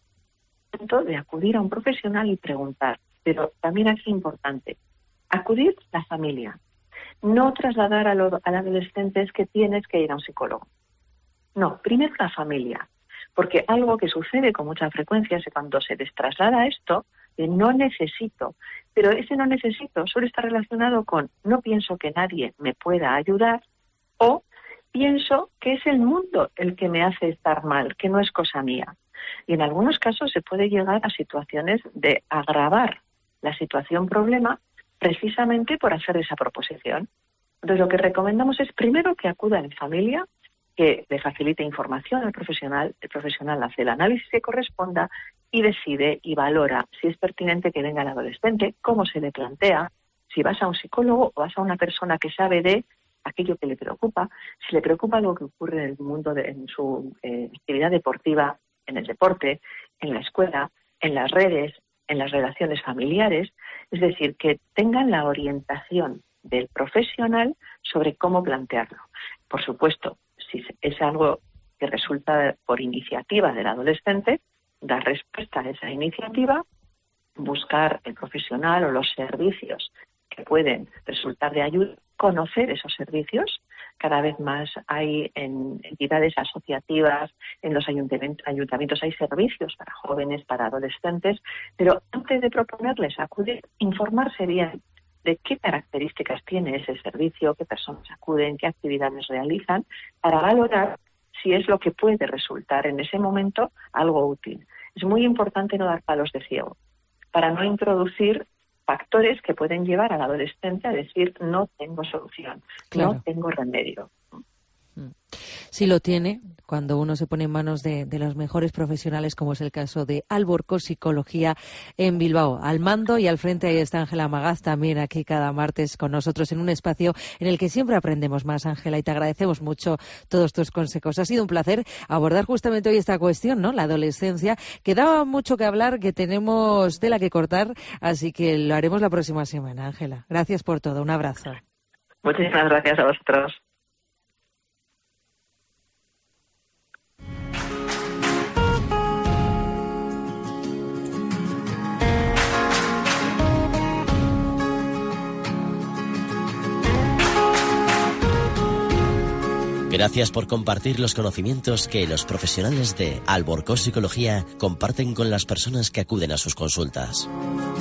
de acudir a un profesional y preguntar. Pero también aquí es importante, acudir a la familia. No trasladar al adolescente es que tienes que ir a un psicólogo. No, primero la familia. Porque algo que sucede con mucha frecuencia es que cuando se les traslada esto, de no necesito, pero ese no necesito suele estar relacionado con no pienso que nadie me pueda ayudar o pienso que es el mundo el que me hace estar mal, que no es cosa mía. Y en algunos casos se puede llegar a situaciones de agravar la situación problema precisamente por hacer esa proposición. Entonces lo que recomendamos es primero que acuda en familia, que le facilite información al profesional, el profesional hace el análisis que corresponda y decide y valora si es pertinente que venga el adolescente, cómo se le plantea, si vas a un psicólogo o vas a una persona que sabe de aquello que le preocupa, si le preocupa lo que ocurre en el mundo, en su actividad deportiva, en el deporte, en la escuela, en las redes, en las relaciones familiares, es decir, que tengan la orientación del profesional sobre cómo plantearlo. Por supuesto, si es algo que resulta por iniciativa del adolescente, dar respuesta a esa iniciativa, buscar el profesional o los servicios que pueden resultar de ayuda, conocer esos servicios. Cada vez más hay en entidades asociativas, en los ayuntamientos hay servicios para jóvenes, para adolescentes, pero antes de proponerles acudir, informarse bien de qué características tiene ese servicio, qué personas acuden, qué actividades realizan, para valorar si es lo que puede resultar en ese momento algo útil. Es muy importante no dar palos de ciego, para no introducir factores que pueden llevar al adolescente a decir no tengo solución, no tengo remedio. Sí lo tiene cuando uno se pone en manos de los mejores profesionales, como es el caso de Alborco Psicología en Bilbao. Al mando y al frente ahí está Ángela Magaz, también aquí cada martes con nosotros en un espacio en el que siempre aprendemos más, Ángela, y te agradecemos mucho todos tus consejos. Ha sido un placer abordar justamente hoy esta cuestión, ¿no? La adolescencia, que daba mucho que hablar, que tenemos tela que cortar, así que lo haremos la próxima semana, Ángela. Gracias por todo, un abrazo. Muchísimas gracias a vosotros. Gracias por compartir los conocimientos que los profesionales de Alborco Psicología comparten con las personas que acuden a sus consultas.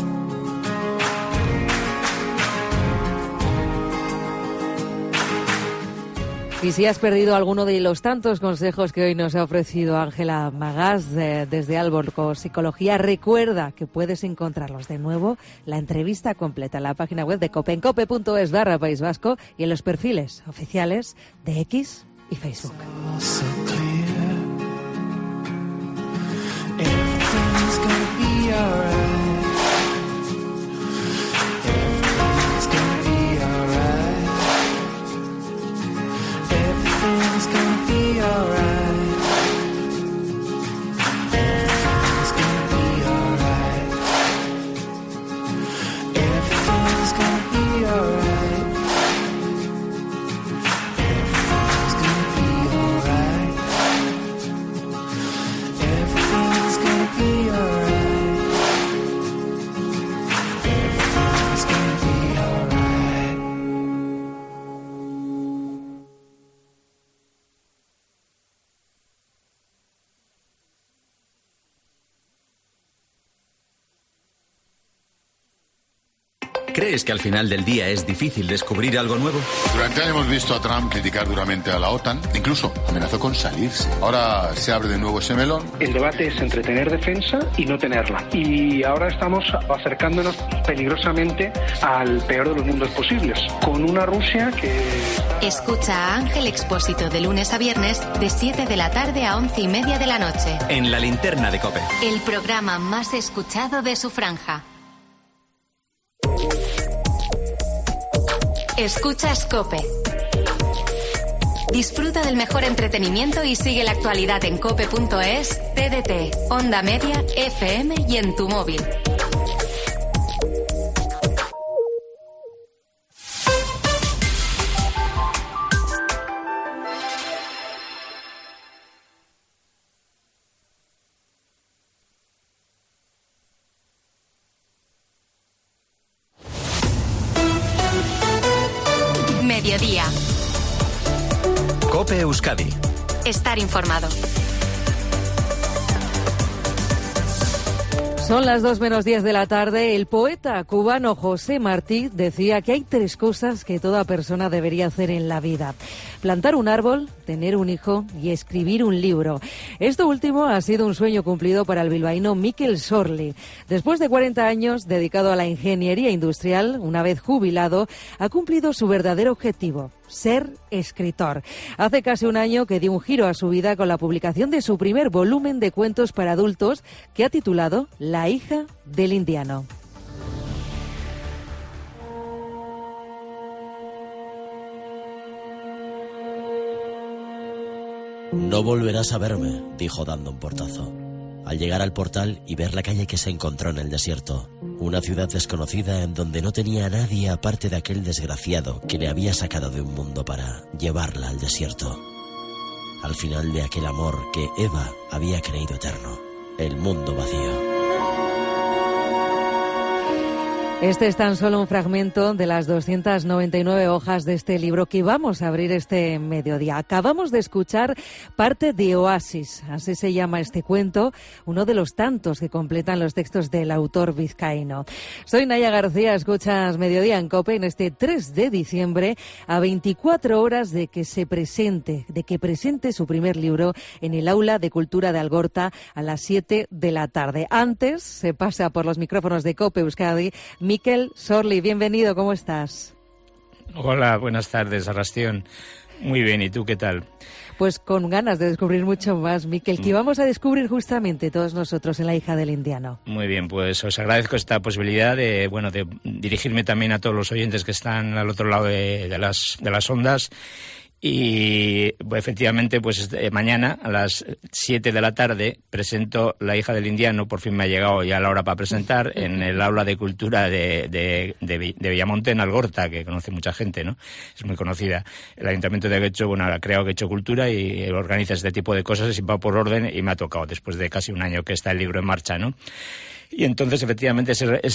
Y si has perdido alguno de los tantos consejos que hoy nos ha ofrecido Ángela Magaz desde Alborco Psicología, recuerda que puedes encontrarlos de nuevo, la entrevista completa en la página web de COPE, en cope.es/País Vasco, y en los perfiles oficiales de X y Facebook. ¿Crees que al final del día es difícil descubrir algo nuevo? Durante años hemos visto a Trump criticar duramente a la OTAN, incluso amenazó con salirse. Ahora se abre de nuevo ese melón. El debate es entre tener defensa y no tenerla. Y ahora estamos acercándonos peligrosamente al peor de los mundos posibles, con una Rusia que... Escucha a Ángel Expósito de lunes a viernes de 7 de la tarde a 11:30 de la noche. En La Linterna de COPE. El programa más escuchado de su franja. Escuchas COPE. Disfruta del mejor entretenimiento y sigue la actualidad en cope.es, TDT, Onda Media, FM y en tu móvil. Mediodía. COPE Euskadi. Estar informado. Son las 2:10 de la tarde. El poeta cubano José Martí decía que hay 3 cosas que toda persona debería hacer en la vida: plantar un árbol, tener un hijo y escribir un libro. Esto último ha sido un sueño cumplido para el bilbaíno Mikel Sorli. Después de 40 años dedicado a la ingeniería industrial, una vez jubilado, ha cumplido su verdadero objetivo: ser escritor. Hace casi un año que dio un giro a su vida con la publicación de su primer volumen de cuentos para adultos, que ha titulado La hija del indiano. No volverás a verme, dijo dando un portazo. Al llegar al portal y ver la calle que se encontró en el desierto, una ciudad desconocida en donde no tenía a nadie aparte de aquel desgraciado que le había sacado de un mundo para llevarla al desierto. Al final de aquel amor que Eva había creído eterno, el mundo vacío. Este es tan solo un fragmento de las 299 hojas de este libro que vamos a abrir este mediodía. Acabamos de escuchar parte de Oasis, así se llama este cuento, uno de los tantos que completan los textos del autor vizcaíno. Soy Naya García, escuchas Mediodía en COPE en este 3 de diciembre, a 24 horas de que presente su primer libro en el Aula de Cultura de Algorta a las 7 de la tarde. Antes se pasa por los micrófonos de COPE Euskadi Miquel Sorli, bienvenido, ¿cómo estás? Hola, buenas tardes, Arrastión. Muy bien, ¿y tú qué tal? Pues con ganas de descubrir mucho más, Miquel, que vamos a descubrir justamente todos nosotros en La hija del indiano. Muy bien, pues os agradezco esta posibilidad de dirigirme también a todos los oyentes que están al otro lado de las ondas. Y efectivamente, pues mañana a las 7 de la tarde presento La hija del indiano. Por fin me ha llegado ya la hora para presentar en el aula de cultura de Villamonte, en Algorta, que conoce mucha gente, ¿no? Es muy conocida. El Ayuntamiento de Guecho, ha creado Guecho Cultura y organiza este tipo de cosas y va por orden, y me ha tocado después de casi un año que está el libro en marcha, ¿no? Y entonces, efectivamente,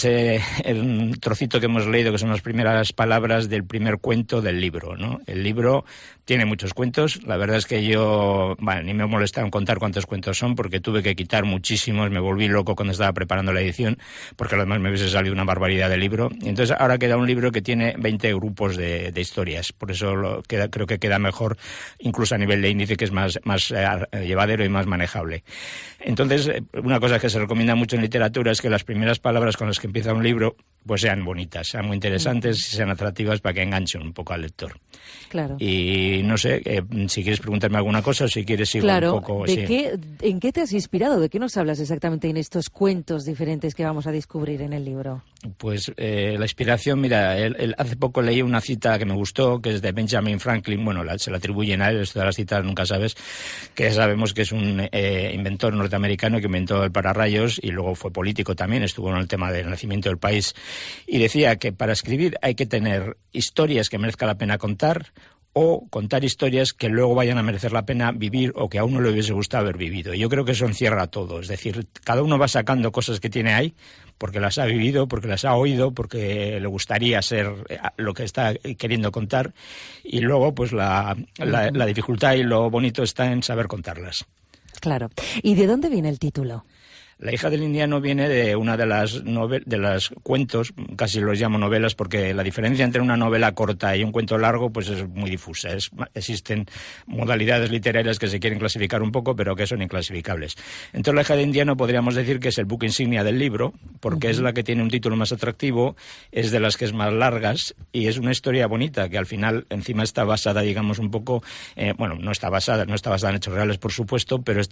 el trocito que hemos leído, que son las primeras palabras del primer cuento del libro, ¿no? El libro tiene muchos cuentos. La verdad es que yo, ni me he molestado en contar cuántos cuentos son, porque tuve que quitar muchísimos. Me volví loco cuando estaba preparando la edición, porque además me hubiese salido una barbaridad de libro. Y entonces ahora queda un libro que tiene 20 grupos de historias. Por eso creo que queda mejor, incluso a nivel de índice, que es más llevadero y más manejable. Entonces, una cosa que se recomienda mucho en literatura es que las primeras palabras con las que empieza un libro pues sean bonitas, sean muy interesantes, sean atractivas para que enganchen un poco al lector. Claro. Y no sé, si quieres preguntarme alguna cosa o si quieres sigo un poco... ¿En qué te has inspirado? ¿De qué nos hablas exactamente en estos cuentos diferentes que vamos a descubrir en el libro? Pues la inspiración, mira, hace poco leí una cita que me gustó, que es de Benjamin Franklin. Bueno, se la atribuyen a él, esto de las citas nunca sabes, que sabemos que es un inventor norteamericano que inventó el pararrayos y luego fue político también, estuvo en el tema del nacimiento del país. Y decía que para escribir hay que tener historias que merezca la pena contar, o contar historias que luego vayan a merecer la pena vivir o que a uno le hubiese gustado haber vivido. Yo creo que eso encierra todo. Es decir, cada uno va sacando cosas que tiene ahí porque las ha vivido, porque las ha oído, porque le gustaría ser lo que está queriendo contar, y luego pues la dificultad y lo bonito está en saber contarlas. Claro. ¿Y de dónde viene el título? La hija del indiano viene de una de las cuentos, casi los llamo novelas, porque la diferencia entre una novela corta y un cuento largo pues es muy difusa. Existen modalidades literarias que se quieren clasificar un poco, pero que son inclasificables. Entonces, La hija del indiano podríamos decir que es el buque insignia del libro, porque es la que tiene un título más atractivo, es de las que es más largas y es una historia bonita que al final encima está basada, digamos, un poco, no está basada en hechos reales, por supuesto, pero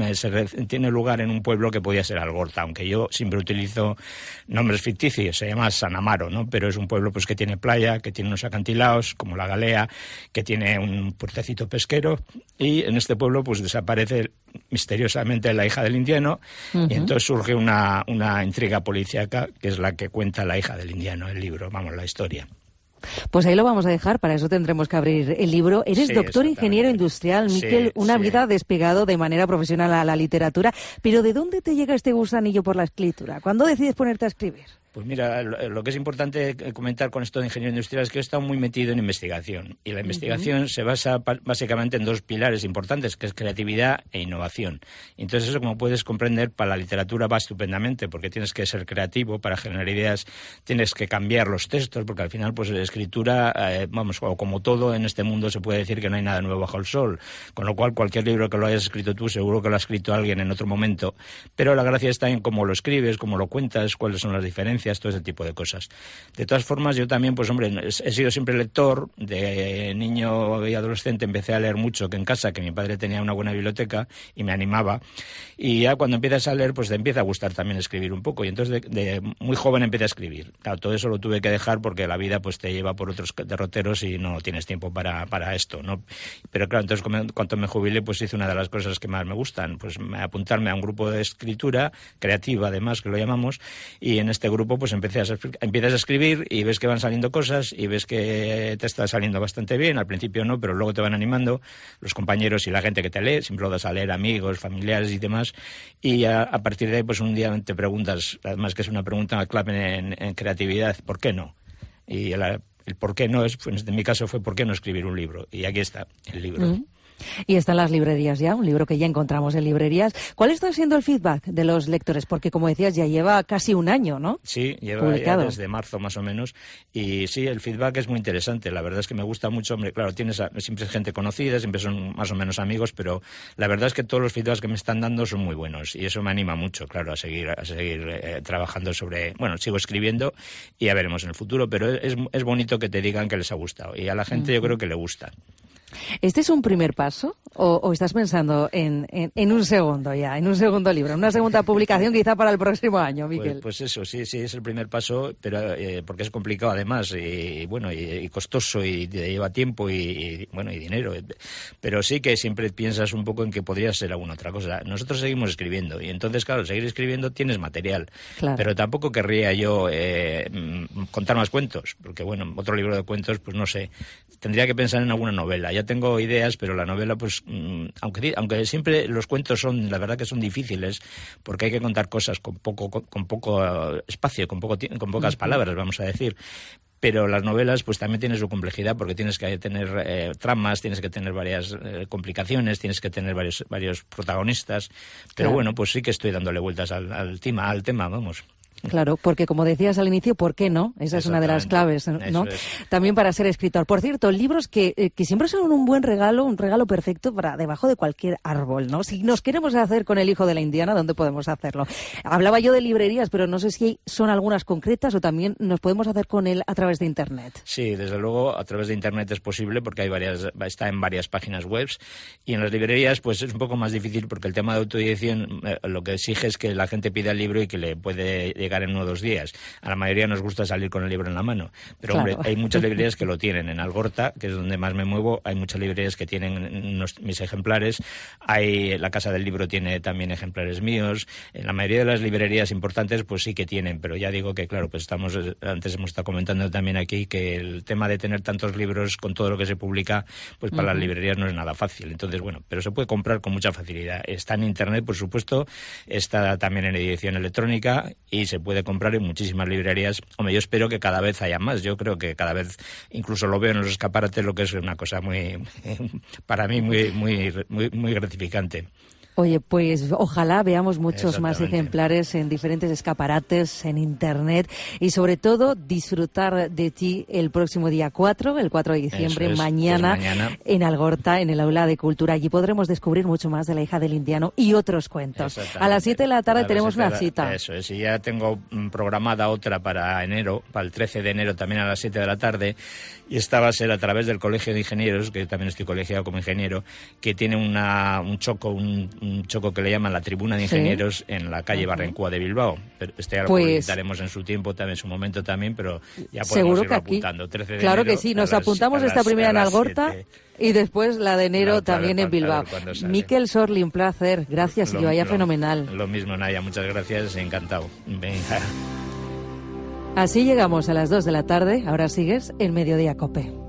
tiene lugar en un pueblo que podía ser Algorta, aunque yo siempre utilizo nombres ficticios. Se llama San Amaro, ¿no? Pero es un pueblo pues que tiene playa, que tiene unos acantilados como la Galea, que tiene un puertecito pesquero, y en este pueblo pues desaparece misteriosamente la hija del indiano. Y entonces surge una intriga policíaca que es la que cuenta La hija del indiano, el libro, la historia. Pues ahí lo vamos a dejar, para eso tendremos que abrir el libro. Eres doctor ingeniero industrial, Miquel, una vida despegado de manera profesional a la literatura, pero ¿de dónde te llega este gusanillo por la escritura? ¿Cuándo decides ponerte a escribir? Pues mira, lo que es importante comentar con esto de ingeniero industrial es que he estado muy metido en investigación, y la investigación se basa básicamente en dos pilares importantes, que es creatividad e innovación. Entonces eso, como puedes comprender, para la literatura va estupendamente, porque tienes que ser creativo para generar ideas, tienes que cambiar los textos, porque al final pues la escritura, o como todo en este mundo se puede decir que no hay nada nuevo bajo el sol, con lo cual cualquier libro que lo hayas escrito tú seguro que lo ha escrito alguien en otro momento, pero la gracia está en cómo lo escribes, cómo lo cuentas, cuáles son las diferencias, todo ese tipo de cosas. De todas formas, yo también, he sido siempre lector. De niño y adolescente empecé a leer mucho, que en casa, que mi padre tenía una buena biblioteca y me animaba, y ya cuando empiezas a leer, pues te empieza a gustar también escribir un poco, y entonces de muy joven empecé a escribir. Claro, todo eso lo tuve que dejar porque la vida pues te lleva por otros derroteros y no tienes tiempo para esto, ¿no? Pero claro, entonces cuando me jubilé, pues hice una de las cosas que más me gustan, pues apuntarme a un grupo de escritura creativa, además, que lo llamamos, y en este grupo pues empiezas a escribir y ves que van saliendo cosas y ves que te está saliendo bastante bien. Al principio no, pero luego te van animando los compañeros y la gente que te lee. Siempre lo das a leer, amigos, familiares y demás, y a partir de ahí pues un día te preguntas, además que es una pregunta clave en creatividad, ¿por qué no? Y el por qué no en mi caso fue ¿por qué no escribir un libro? Y aquí está el libro. Y está en las librerías ya, un libro que ya encontramos en librerías. ¿Cuál está siendo el feedback de los lectores? Porque, como decías, ya lleva casi un año, ¿no? Sí, lleva ya desde marzo más o menos. Y sí, el feedback es muy interesante. La verdad es que me gusta mucho. Hombre, claro, siempre es gente conocida, siempre son más o menos amigos, pero la verdad es que todos los feedbacks que me están dando son muy buenos. Y eso me anima mucho, claro, a seguir trabajando sobre... Bueno, sigo escribiendo y ya veremos en el futuro, pero es bonito que te digan que les ha gustado. Y a la gente yo creo que le gusta. ¿Este es un primer paso o estás pensando en un segundo ya, en un segundo libro, en una segunda publicación quizá para el próximo año, Miquel? Pues eso, sí, es el primer paso, pero porque es complicado además y costoso y lleva tiempo y dinero. Pero sí que siempre piensas un poco en que podría ser alguna otra cosa. Nosotros seguimos escribiendo y entonces, claro, al seguir escribiendo tienes material. Claro. Pero tampoco querría yo contar más cuentos, porque otro libro de cuentos, pues no sé, tendría que pensar en alguna novela. Ya tengo ideas, pero la novela, pues, aunque siempre los cuentos la verdad que son difíciles, porque hay que contar cosas con poco espacio, con pocas palabras, vamos a decir. Pero las novelas pues también tienen su complejidad porque tienes que tener tramas, tienes que tener varias complicaciones, tienes que tener varios protagonistas. Pero claro, pues sí que estoy dándole vueltas al tema, vamos. Claro, porque como decías al inicio, ¿por qué no? Esa es una de las claves, ¿no? También para ser escritor. Por cierto, libros que siempre son un buen regalo, un regalo perfecto para debajo de cualquier árbol, ¿no? Si nos queremos hacer con El hijo de la Indiana, ¿dónde podemos hacerlo? Hablaba yo de librerías, pero no sé si son algunas concretas o también nos podemos hacer con él a través de Internet. Sí, desde luego, a través de Internet es posible porque está en varias páginas web y en las librerías pues es un poco más difícil porque el tema de autoedición lo que exige es que la gente pida el libro y que le puede llegar en 1 o 2 días. A la mayoría nos gusta salir con el libro en la mano. Pero, claro, hombre, hay muchas librerías que lo tienen. En Algorta, que es donde más me muevo, hay muchas librerías que tienen mis ejemplares. La Casa del Libro tiene también ejemplares míos. En la mayoría de las librerías importantes, pues sí que tienen. Pero ya digo que, claro, pues antes hemos estado comentando también aquí que el tema de tener tantos libros con todo lo que se publica, pues para las librerías no es nada fácil. Entonces, pero se puede comprar con mucha facilidad. Está en Internet, por supuesto. Está también en edición electrónica y se puede comprar en muchísimas librerías. Hombre, yo espero que cada vez haya más. Yo creo que cada vez, incluso lo veo en los escaparates, lo que es una cosa para mí muy gratificante. Oye, pues ojalá veamos muchos más ejemplares en diferentes escaparates, en Internet y sobre todo disfrutar de ti el próximo día 4, el 4 de diciembre, mañana, en Algorta, en el Aula de Cultura. Allí podremos descubrir mucho más de La hija del indiano y otros cuentos. A las 7 de la tarde tenemos una cita. Eso es, y ya tengo programada otra para enero, para el 13 de enero también a las 7 de la tarde. Y esta va a ser a través del Colegio de Ingenieros, que yo también estoy colegiado como ingeniero, que tiene un choco que le llaman la Tribuna de Ingenieros en la calle Barrencúa de Bilbao. Pero ya lo publicitaremos en su tiempo, también en su momento también, pero ya podemos irlo apuntando. 13 de claro enero, que sí, nos apuntamos esta primera en Algorta y después la de enero también en Bilbao. Miquel Sorli, un placer. Gracias y que vaya fenomenal. Lo mismo, Nadia, muchas gracias, encantado. Venga. Así llegamos a las 2 de la tarde. Ahora sigues en Mediodía COPE.